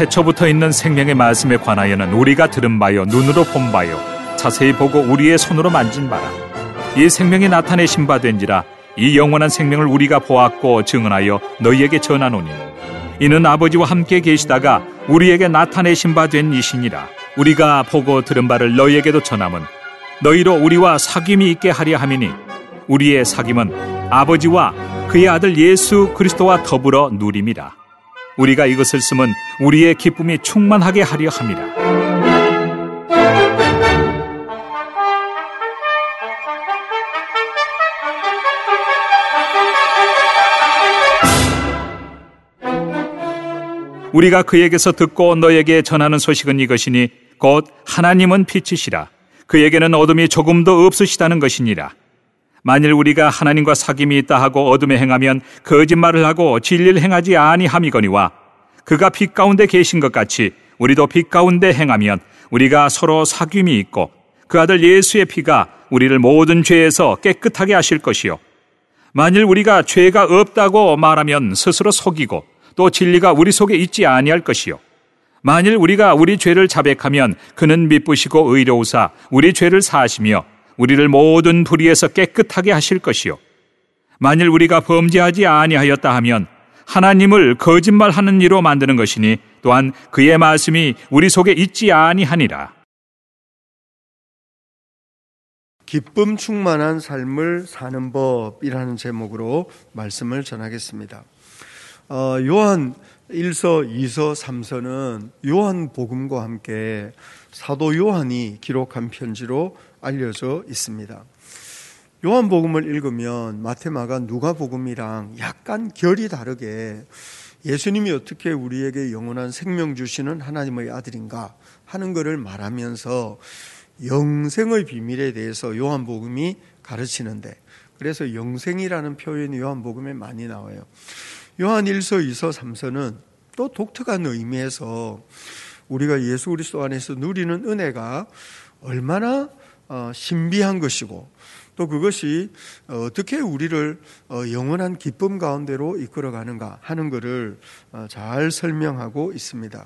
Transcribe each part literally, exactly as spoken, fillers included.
태초부터 있는 생명의 말씀에 관하여는 우리가 들은 바요 눈으로 본 바요 자세히 보고 우리의 손으로 만진 바라. 이 생명이 나타내신 바 된지라. 이 영원한 생명을 우리가 보았고 증언하여 너희에게 전하노니 이는 아버지와 함께 계시다가 우리에게 나타내신 바 된 이시니라. 우리가 보고 들은 바를 너희에게도 전함은 너희로 우리와 사귐이 있게 하려 함이니 우리의 사귐은 아버지와 그의 아들 예수 그리스도와 더불어 누림이라. 우리가 이것을 쓰면 우리의 기쁨이 충만하게 하려 함이라. 우리가 그에게서 듣고 너에게 전하는 소식은 이것이니 곧 하나님은 빛이시라. 그에게는 어둠이 조금도 없으시다는 것이니라. 만일 우리가 하나님과 사귐이 있다 하고 어둠에 행하면 거짓말을 하고 진리를 행하지 아니함이거니와 그가 빛 가운데 계신 것 같이 우리도 빛 가운데 행하면 우리가 서로 사귐이 있고 그 아들 예수의 피가 우리를 모든 죄에서 깨끗하게 하실 것이요. 만일 우리가 죄가 없다고 말하면 스스로 속이고 또 진리가 우리 속에 있지 아니할 것이요. 만일 우리가 우리 죄를 자백하면 그는 미쁘시고 의로우사 우리 죄를 사하시며 우리를 모든 불의에서 깨끗하게 하실 것이요. 만일 우리가 범죄하지 아니하였다 하면 하나님을 거짓말하는 이로 만드는 것이니 또한 그의 말씀이 우리 속에 있지 아니하니라. 기쁨 충만한 삶을 사는 법이라는 제목으로 말씀을 전하겠습니다. 어, 요한 일 서, 이 서, 삼 서는 요한복음과 함께 사도 요한이 기록한 편지로 알려져 있습니다. 요한복음을 읽으면 마태, 마가, 누가복음이랑 약간 결이 다르게 예수님이 어떻게 우리에게 영원한 생명 주시는 하나님의 아들인가 하는 것을 말하면서 영생의 비밀에 대해서 요한복음이 가르치는데, 그래서 영생이라는 표현이 요한복음에 많이 나와요. 요한 일 서, 이 서, 삼 서는 또 독특한 의미에서 우리가 예수 그리스도 안에서 누리는 은혜가 얼마나 신비한 것이고 또 그것이 어떻게 우리를 영원한 기쁨 가운데로 이끌어가는가 하는 것을 잘 설명하고 있습니다.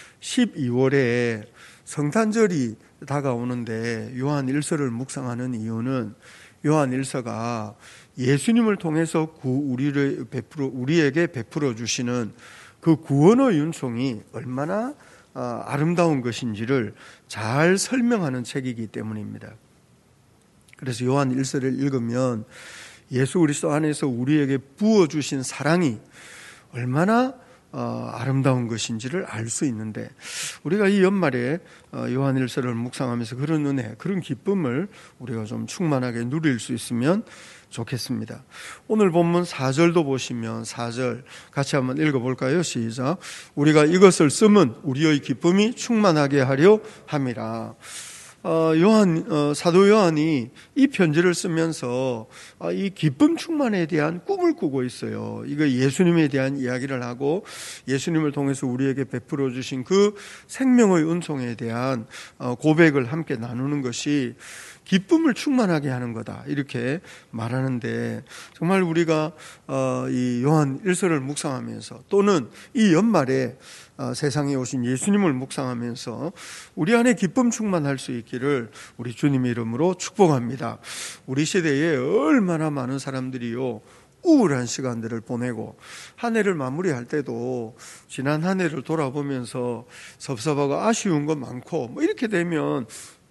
십이월에 성탄절이 다가오는데 요한 일 서를 묵상하는 이유는 요한 일 서가 예수님을 통해서 구 우리를 베풀어 우리에게 베풀어 주시는 그 구원의 은총이 얼마나 아름다운 것인지를 잘 설명하는 책이기 때문입니다. 그래서 요한 일 서를 읽으면 예수 그리스도 안에서 우리에게 부어 주신 사랑이 얼마나 어, 아름다운 것인지를 알 수 있는데, 우리가 이 연말에 어, 요한 일 서를 묵상하면서 그런 은혜, 그런 기쁨을 우리가 좀 충만하게 누릴 수 있으면 좋겠습니다. 오늘 본문 사 절도 보시면 사 절 같이 한번 읽어볼까요? 시작. 우리가 이것을 쓰면 우리의 기쁨이 충만하게 하려 함이라. 어, 요한, 어, 사도 요한이 이 편지를 쓰면서 어, 이 기쁨 충만에 대한 꿈을 꾸고 있어요. 이거 예수님에 대한 이야기를 하고 예수님을 통해서 우리에게 베풀어 주신 그 생명의 은총에 대한 어, 고백을 함께 나누는 것이 기쁨을 충만하게 하는 거다, 이렇게 말하는데, 정말 우리가 어, 이 요한 일 서를 묵상하면서 또는 이 연말에 어, 세상에 오신 예수님을 묵상하면서 우리 안에 기쁨 충만할 수 있기를 우리 주님의 이름으로 축복합니다. 우리 시대에 얼마나 많은 사람들이요 우울한 시간들을 보내고 한 해를 마무리할 때도 지난 한 해를 돌아보면서 섭섭하고 아쉬운 것 많고 뭐 이렇게 되면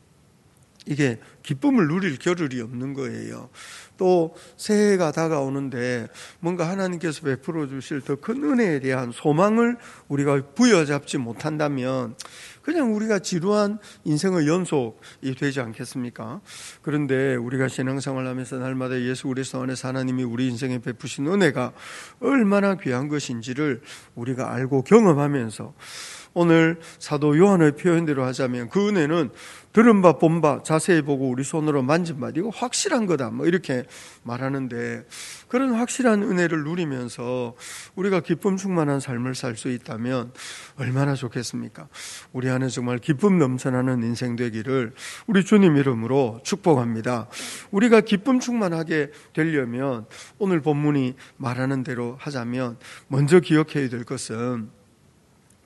이게 기쁨을 누릴 겨를이 없는 거예요. 또 새해가 다가오는데 뭔가 하나님께서 베풀어 주실 더 큰 은혜에 대한 소망을 우리가 부여잡지 못한다면 그냥 우리가 지루한 인생의 연속이 되지 않겠습니까? 그런데 우리가 신앙생활을 하면서 날마다 예수 그리스도 안에서 하나님이 우리 인생에 베푸신 은혜가 얼마나 귀한 것인지를 우리가 알고 경험하면서 오늘 사도 요한의 표현대로 하자면 그 은혜는 들은 바, 본 바, 자세히 보고 우리 손으로 만진 바, 이거 확실한 거다, 뭐 이렇게 말하는데, 그런 확실한 은혜를 누리면서 우리가 기쁨 충만한 삶을 살 수 있다면 얼마나 좋겠습니까? 우리 안에 정말 기쁨 넘쳐나는 인생 되기를 우리 주님 이름으로 축복합니다. 우리가 기쁨 충만하게 되려면 오늘 본문이 말하는 대로 하자면 먼저 기억해야 될 것은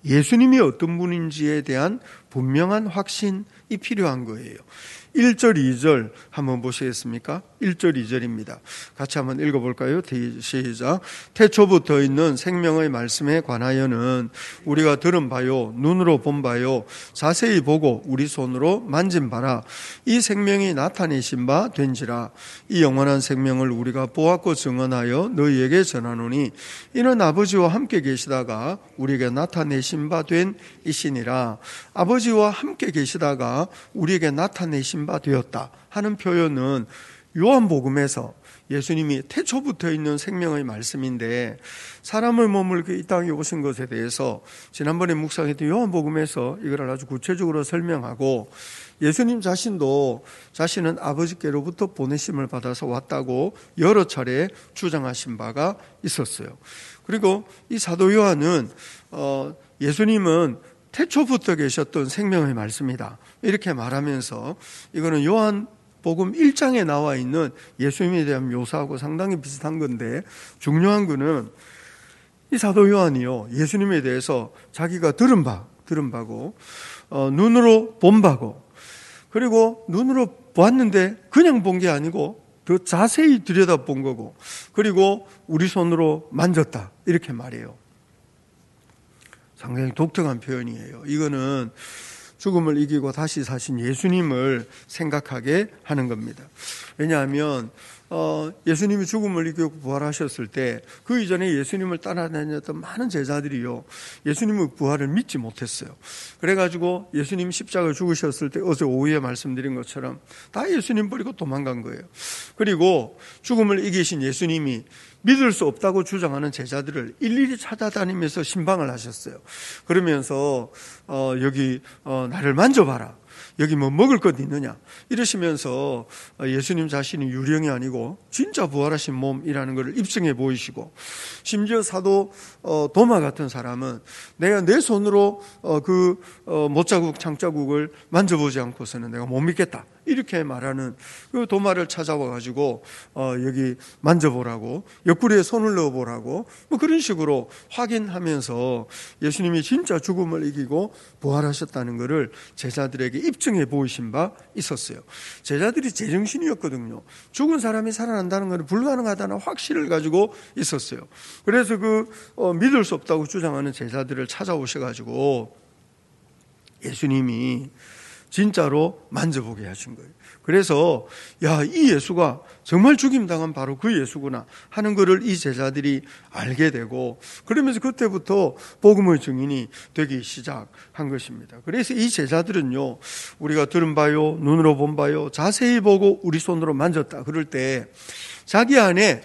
예수님이 어떤 분인지에 대한 분명한 확신이 필요한 거예요. 일 절, 이 절 한번 보시겠습니까? 일 절, 이 절입니다. 같이 한번 읽어볼까요? 시작. 태초부터 있는 생명의 말씀에 관하여는 우리가 들은 바요, 눈으로 본 바요, 자세히 보고 우리 손으로 만진 바라. 이 생명이 나타내신 바 된지라. 이 영원한 생명을 우리가 보았고 증언하여 너희에게 전하노니 이는 아버지와 함께 계시다가 우리에게 나타내신 바 된 이시니라. 아버지와 함께 계시다가 우리에게 나타내신 바 되었다 하는 표현은 요한복음에서 예수님이 태초부터 있는 생명의 말씀인데, 사람을 머물게 이 땅에 오신 것에 대해서 지난번에 묵상했던 요한복음에서 이걸 아주 구체적으로 설명하고, 예수님 자신도 자신은 아버지께로부터 보내심을 받아서 왔다고 여러 차례 주장하신 바가 있었어요. 그리고 이 사도 요한은 어, 예수님은 태초부터 계셨던 생명의 말씀이다 이렇게 말하면서, 이거는 요한복음 일 장에 나와 있는 예수님에 대한 묘사하고 상당히 비슷한 건데, 중요한 거는 이 사도 요한이요, 예수님에 대해서 자기가 들은 바, 들은 바고 어, 눈으로 본 바고, 그리고 눈으로 보았는데 그냥 본 게 아니고 더 자세히 들여다본 거고, 그리고 우리 손으로 만졌다 이렇게 말해요. 상당히 독특한 표현이에요. 이거는 죽음을 이기고 다시 사신 예수님을 생각하게 하는 겁니다. 왜냐하면 어, 예수님이 죽음을 이기고 부활하셨을 때 그 이전에 예수님을 따라다녔던 많은 제자들이요, 예수님의 부활을 믿지 못했어요. 그래가지고 예수님 십자가에 죽으셨을 때 어제 오후에 말씀드린 것처럼 다 예수님 버리고 도망간 거예요. 그리고 죽음을 이기신 예수님이 믿을 수 없다고 주장하는 제자들을 일일이 찾아다니면서 신방을 하셨어요. 그러면서 어, 여기 어, 나를 만져봐라, 여기 뭐 먹을 것 있느냐 이러시면서 예수님 자신이 유령이 아니고 진짜 부활하신 몸이라는 것을 입증해 보이시고, 심지어 사도 도마 같은 사람은 내가 내 손으로 그 못자국 창자국을 만져보지 않고서는 내가 못 믿겠다 이렇게 말하는 그 도마를 찾아와 가지고 어 여기 만져보라고, 옆구리에 손을 넣어보라고 뭐 그런 식으로 확인하면서 예수님이 진짜 죽음을 이기고 부활하셨다는 것을 제자들에게 입증해 보이신 바 있었어요. 제자들이 제정신이었거든요. 죽은 사람이 살아난다는 것은 불가능하다는 확신을 가지고 있었어요. 그래서 그 어, 믿을 수 없다고 주장하는 제자들을 찾아오셔가지고 예수님이 진짜로 만져보게 하신 거예요. 그래서 야, 이 예수가 정말 죽임당한 바로 그 예수구나 하는 것을 이 제자들이 알게 되고, 그러면서 그때부터 복음의 증인이 되기 시작한 것입니다. 그래서 이 제자들은요, 우리가 들은 바요, 눈으로 본 바요, 자세히 보고 우리 손으로 만졌다 그럴 때 자기 안에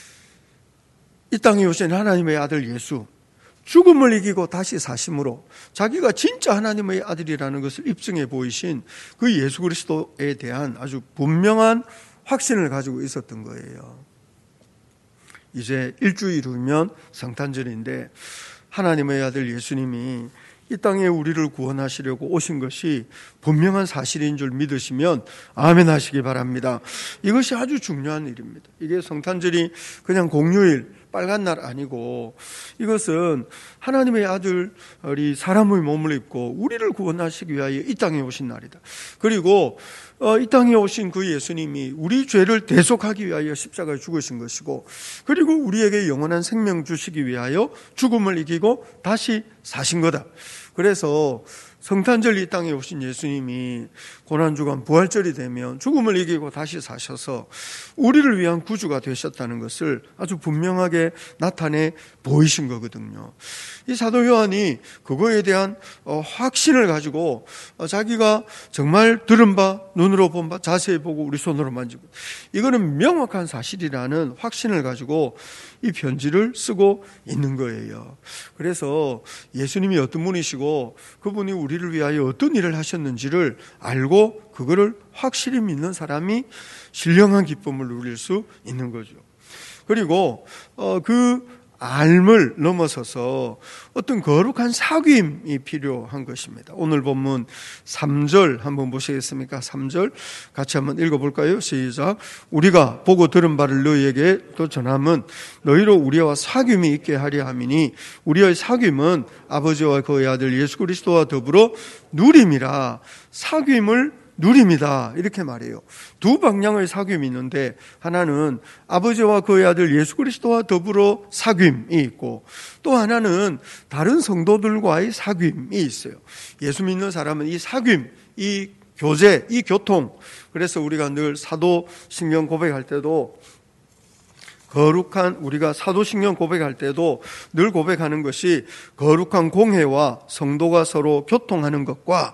이 땅에 오신 하나님의 아들 예수, 죽음을 이기고 다시 사심으로 자기가 진짜 하나님의 아들이라는 것을 입증해 보이신 그 예수 그리스도에 대한 아주 분명한 확신을 가지고 있었던 거예요. 이제 일주일 후면 성탄절인데 하나님의 아들 예수님이 이 땅에 우리를 구원하시려고 오신 것이 분명한 사실인 줄 믿으시면 아멘 하시기 바랍니다. 이것이 아주 중요한 일입니다. 이게 성탄절이 그냥 공휴일, 빨간 날 아니고, 이것은 하나님의 아들이 사람의 몸을 입고 우리를 구원하시기 위하여 이 땅에 오신 날이다. 그리고 이 땅에 오신 그 예수님이 우리 죄를 대속하기 위하여 십자가에 죽으신 것이고, 그리고 우리에게 영원한 생명 주시기 위하여 죽음을 이기고 다시 사신 거다. 그래서 성탄절 이 땅에 오신 예수님이 고난주간 부활절이 되면 죽음을 이기고 다시 사셔서 우리를 위한 구주가 되셨다는 것을 아주 분명하게 나타내 보이신 거거든요. 이 사도 요한이 그거에 대한 확신을 가지고 자기가 정말 들은 바, 눈으로 본 바, 자세히 보고 우리 손으로 만지고, 이거는 명확한 사실이라는 확신을 가지고 이 편지를 쓰고 있는 거예요. 그래서 예수님이 어떤 분이시고 그분이 우리를 위하여 어떤 일을 하셨는지를 알고 그거를 확실히 믿는 사람이 신령한 기쁨을 누릴 수 있는 거죠. 그리고 어, 그 알을 넘어서서 어떤 거룩한 사귐이 필요한 것입니다. 오늘 본문 삼 절 한번 보시겠습니까? 삼 절 같이 한번 읽어볼까요? 시작. 우리가 보고 들은 바를 너희에게 또 전함은 너희로 우리와 사귐이 있게 하려 함이니 우리의 사귐은 아버지와 그의 아들 예수 그리스도와 더불어 누림이라. 사귐을 누림이다 이렇게 말해요. 두 방향의 사귐이 있는데 하나는 아버지와 그의 아들 예수 그리스도와 더불어 사귐이 있고 또 하나는 다른 성도들과의 사귐이 있어요. 예수 믿는 사람은 이 사귐, 이 교제, 이 교통, 그래서 우리가 늘 사도신경 고백할 때도 거룩한 우리가 사도신경 고백할 때도 늘 고백하는 것이 거룩한 공회와 성도가 서로 교통하는 것과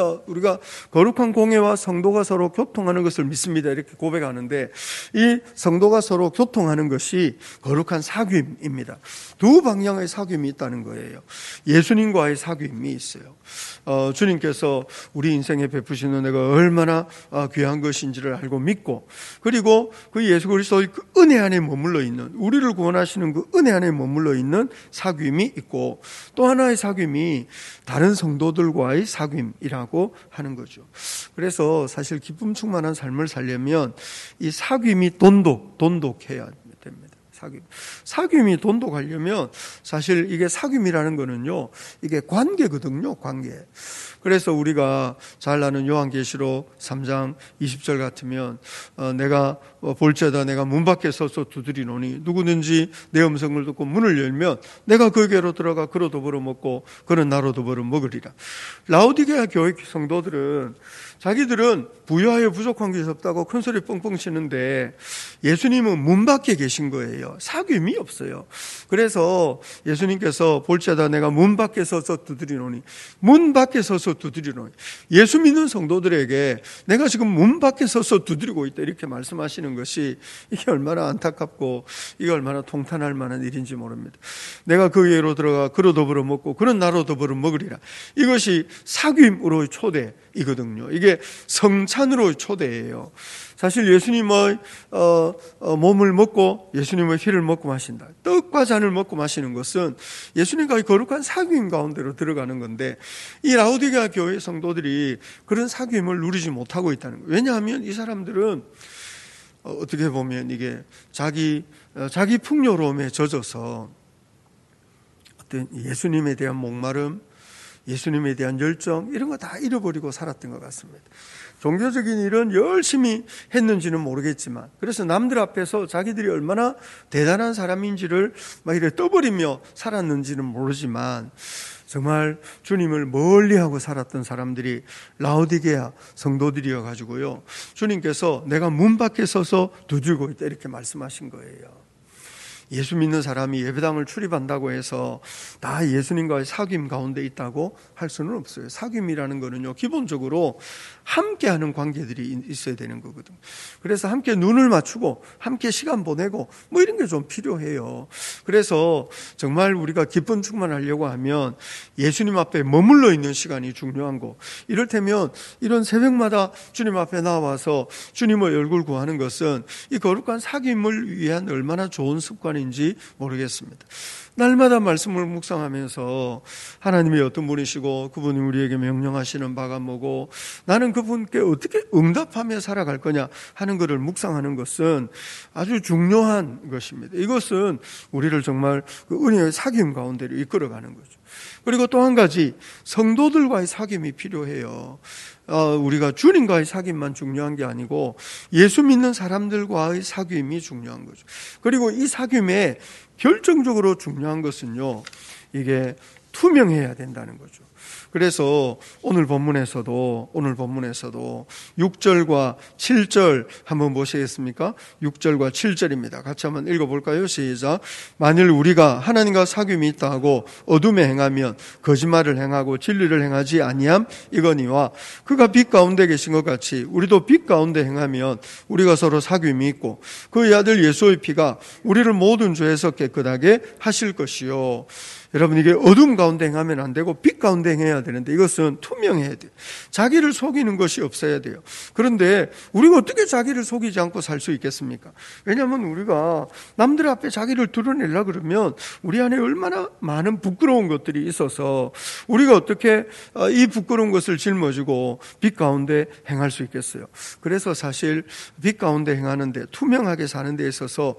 우리가 거룩한 공회와 성도가 서로 교통하는 것을 믿습니다 이렇게 고백하는데 이 성도가 서로 교통하는 것이 거룩한 사귐입니다. 두 방향의 사귐이 있다는 거예요. 예수님과의 사귐이 있어요. 어, 주님께서 우리 인생에 베푸시는 내가 얼마나 귀한 것인지를 알고 믿고 그리고 그 예수 그리스도의 그 은혜 안에 머물러 있는 우리를 구원하시는 그 은혜 안에 머물러 있는 사귐이 있고 또 하나의 사귐이 다른 성도들과의 사귐이라고 하는 거죠. 그래서 사실 기쁨 충만한 삶을 살려면 이 사귐이 돈독, 돈독해야 됩니다. 사귐. 사귐이 돈독하려면 사실 이게 사귐이라는 거는요, 이게 관계거든요, 관계. 그래서 우리가 잘 아는 요한계시록 삼 장 이십 절 같으면 어, 내가 볼지어다 내가 문 밖에 서서 두드리노니 누구든지 내 음성을 듣고 문을 열면 내가 그에게로 들어가 그로 더불어 먹고 그는 나로 더불어 먹으리라. 라오디게아 교회 성도들은 자기들은 부유하여 부족한 것이 없다고 큰소리 뻥뻥 치는데 예수님은 문 밖에 계신 거예요. 사귐이 없어요. 그래서 예수님께서 볼지어다 내가 문 밖에 서서 두드리노니 문 밖에 서서 두드리노니 예수 믿는 성도들에게 내가 지금 문 밖에 서서 두드리고 있다 이렇게 말씀하시는 것이 이게 얼마나 안타깝고 이게 얼마나 통탄할 만한 일인지 모릅니다. 내가 그에게로 들어가 그로 더불어 먹고 그는 나로 더불어 먹으리라. 이것이 사귐으로의 초대이거든요. 이게 성찬으로의 초대예요. 사실 예수님의 어, 어, 몸을 먹고 예수님의 피를 먹고 마신다. 떡과 잔을 먹고 마시는 것은 예수님과의 거룩한 사귐 가운데로 들어가는 건데 이 라오디게아 교회 성도들이 그런 사귐을 누리지 못하고 있다는 거예요. 왜냐하면 이 사람들은 어, 어떻게 보면 이게 자기 어, 자기 풍요로움에 젖어서 어떤 예수님에 대한 목마름, 예수님에 대한 열정 이런 거 다 잃어버리고 살았던 것 같습니다. 종교적인 일은 열심히 했는지는 모르겠지만 그래서 남들 앞에서 자기들이 얼마나 대단한 사람인지를 막 이렇게 떠버리며 살았는지는 모르지만 정말 주님을 멀리하고 살았던 사람들이 라오디게아 성도들이어 가지고요. 주님께서 내가 문 밖에 서서 두들고 있다 이렇게 말씀하신 거예요. 예수 믿는 사람이 예배당을 출입한다고 해서 다 예수님과의 사귐 가운데 있다고 할 수는 없어요. 사귐이라는 거는요, 기본적으로 함께하는 관계들이 있어야 되는 거거든요. 그래서 함께 눈을 맞추고 함께 시간 보내고 뭐 이런 게 좀 필요해요. 그래서 정말 우리가 기쁨 충만하려고 하면 예수님 앞에 머물러 있는 시간이 중요한 거. 이를테면 이런 새벽마다 주님 앞에 나와서 주님의 얼굴 구하는 것은 이 거룩한 사귐을 위한 얼마나 좋은 습관이 인지 모르겠습니다. 날마다 말씀을 묵상하면서 하나님이 어떤 분이시고 그분이 우리에게 명령하시는 바가 뭐고 나는 그분께 어떻게 응답하며 살아갈 거냐 하는 것을 묵상하는 것은 아주 중요한 것입니다. 이것은 우리를 정말 그 은혜의 사귐 가운데로 이끌어가는 거죠. 그리고 또 한 가지 성도들과의 사귐이 필요해요. 어, 우리가 주님과의 사귐만 중요한 게 아니고 예수 믿는 사람들과의 사귐이 중요한 거죠. 그리고 이 사귐에 결정적으로 중요한 것은요, 이게 투명해야 된다는 거죠. 그래서 오늘 본문에서도 오늘 본문에서도 육 절과 칠 절 한번 보시겠습니까? 육 절과 칠 절입니다. 같이 한번 읽어볼까요? 시작. 만일 우리가 하나님과 사귐이 있다 하고 어둠에 행하면 거짓말을 행하고 진리를 행하지 아니함 이거니와 그가 빛 가운데 계신 것 같이 우리도 빛 가운데 행하면 우리가 서로 사귐이 있고 그의 아들 예수의 피가 우리를 모든 죄에서 깨끗하게 하실 것이요. 여러분, 이게 어둠 가운데 행하면 안 되고 빛 가운데 행해야 되는데 이것은 투명해야 돼요. 자기를 속이는 것이 없어야 돼요. 그런데 우리가 어떻게 자기를 속이지 않고 살 수 있겠습니까? 왜냐하면 우리가 남들 앞에 자기를 드러내려 그러면 우리 안에 얼마나 많은 부끄러운 것들이 있어서 우리가 어떻게 이 부끄러운 것을 짊어지고 빛 가운데 행할 수 있겠어요? 그래서 사실 빛 가운데 행하는데, 투명하게 사는 데 있어서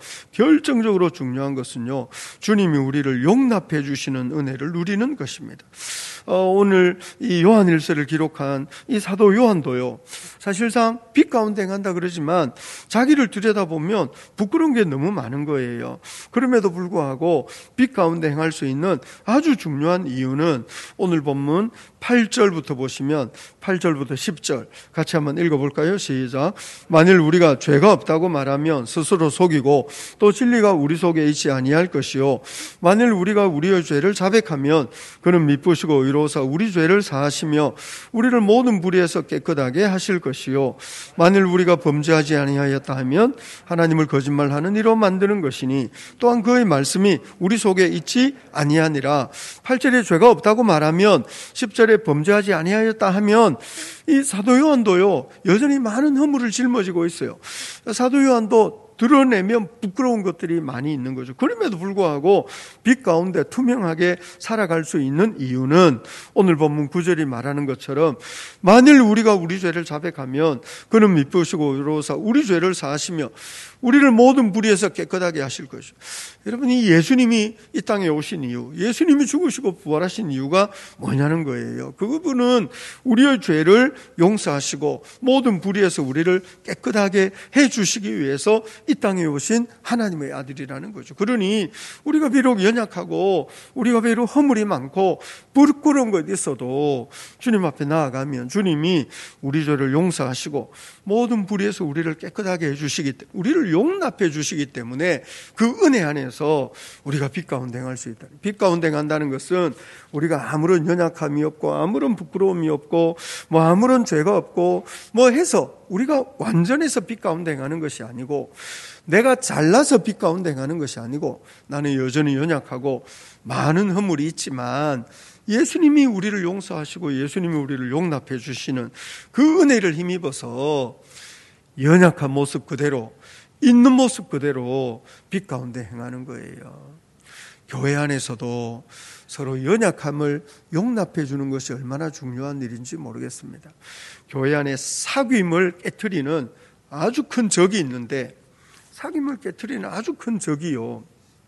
결정적으로 중요한 것은요, 주님이 우리를 용납해 주시는 은혜를 누리는 것입니다. 어, 오늘 이 요한일서를 기록한 이 사도 요한도요, 사실상 빛 가운데 행한다 그러지만 자기를 들여다보면 부끄러운 게 너무 많은 거예요. 그럼에도 불구하고 빛 가운데 행할 수 있는 아주 중요한 이유는 오늘 본문 팔 절부터 보시면 팔 절부터 십 절 같이 한번 읽어볼까요? 시작. 만일 우리가 죄가 없다고 말하면 스스로 속이고 또 진리가 우리 속에 있지 아니할 것이요, 만일 우리가 우리의 죄를 자백하면 그는 미쁘시고 의로우사 우리 죄를 사하시며 우리를 모든 불의에서 깨끗하게 하실 것이요, 만일 우리가 범죄하지 아니하였다 하면 하나님을 거짓말하는 이로 만드는 것이니 또한 그의 말씀이 우리 속에 있지 아니하니라. 팔 절에 죄가 없다고 말하면 십 절에 범죄하지 아니하였다 하면 이 사도 요한도요, 여전히 많은 허물을 짊어지고 있어요. 사도 요한도 드러내면 부끄러운 것들이 많이 있는 거죠. 그럼에도 불구하고 빛 가운데 투명하게 살아갈 수 있는 이유는 오늘 본문 구 절이 말하는 것처럼 만일 우리가 우리 죄를 자백하면 그는 미쁘시고 의로우사 우리 죄를 사하시며 우리를 모든 불의에서 깨끗하게 하실 것이죠. 여러분, 이 예수님이 이 땅에 오신 이유, 예수님이 죽으시고 부활하신 이유가 뭐냐는 거예요. 그분은 우리의 죄를 용서하시고 모든 불의에서 우리를 깨끗하게 해주시기 위해서 이 땅에 오신 하나님의 아들이라는 거죠. 그러니 우리가 비록 연약하고 우리가 비록 허물이 많고 부끄러운 것 있어도 주님 앞에 나아가면 주님이 우리 죄를 용서하시고 모든 불의에서 우리를 깨끗하게 해주시기 때문에, 우리를 용납해 주시기 때문에 그 은혜 안에서 우리가 빛 가운데 행할 수 있다. 빛 가운데 행한다는 것은 우리가 아무런 연약함이 없고 아무런 부끄러움이 없고 뭐 아무런 죄가 없고 뭐 해서 우리가 완전해서 빛 가운데 행하는 것이 아니고, 내가 잘나서 빛 가운데 행하는 것이 아니고, 나는 여전히 연약하고 많은 허물이 있지만 예수님이 우리를 용서하시고 예수님이 우리를 용납해 주시는 그 은혜를 힘입어서 연약한 모습 그대로, 있는 모습 그대로 빛 가운데 행하는 거예요. 교회 안에서도 서로 연약함을 용납해 주는 것이 얼마나 중요한 일인지 모르겠습니다. 교회 안에 사귐을 깨트리는 아주 큰 적이 있는데, 사귐을 깨트리는 아주 큰 적이요,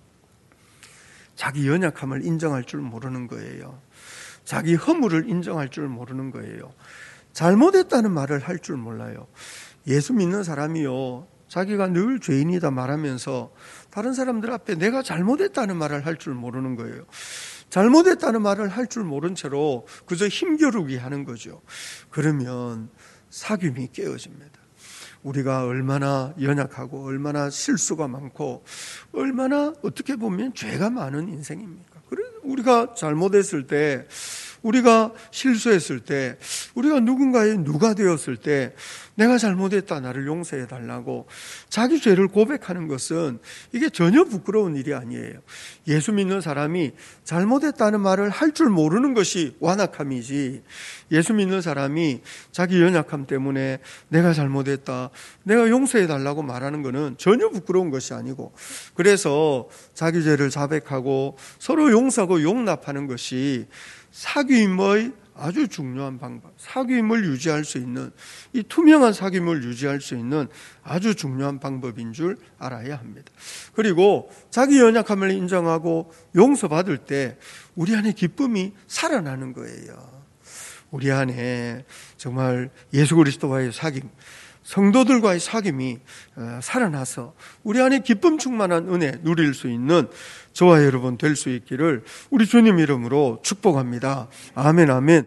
자기 연약함을 인정할 줄 모르는 거예요. 자기 허물을 인정할 줄 모르는 거예요. 잘못했다는 말을 할 줄 몰라요. 예수 믿는 사람이요, 자기가 늘 죄인이다 말하면서 다른 사람들 앞에 내가 잘못했다는 말을 할 줄 모르는 거예요. 잘못했다는 말을 할 줄 모른 채로 그저 힘겨루기 하는 거죠. 그러면 사귐이 깨어집니다. 우리가 얼마나 연약하고 얼마나 실수가 많고 얼마나 어떻게 보면 죄가 많은 인생입니까? 그래, 우리가 잘못했을 때, 우리가 실수했을 때, 우리가 누군가의 누가 되었을 때 내가 잘못했다, 나를 용서해 달라고 자기 죄를 고백하는 것은 이게 전혀 부끄러운 일이 아니에요. 예수 믿는 사람이 잘못했다는 말을 할 줄 모르는 것이 완악함이지, 예수 믿는 사람이 자기 연약함 때문에 내가 잘못했다, 내가 용서해 달라고 말하는 것은 전혀 부끄러운 것이 아니고, 그래서 자기 죄를 자백하고 서로 용서하고 용납하는 것이 사귐의 아주 중요한 방법, 사귐을 유지할 수 있는, 이 투명한 사귐을 유지할 수 있는 아주 중요한 방법인 줄 알아야 합니다. 그리고 자기 연약함을 인정하고 용서받을 때 우리 안에 기쁨이 살아나는 거예요. 우리 안에 정말 예수 그리스도와의 사귐, 성도들과의 사귐이 살아나서 우리 안에 기쁨 충만한 은혜 누릴 수 있는 저와 여러분 될 수 있기를 우리 주님 이름으로 축복합니다. 아멘, 아멘.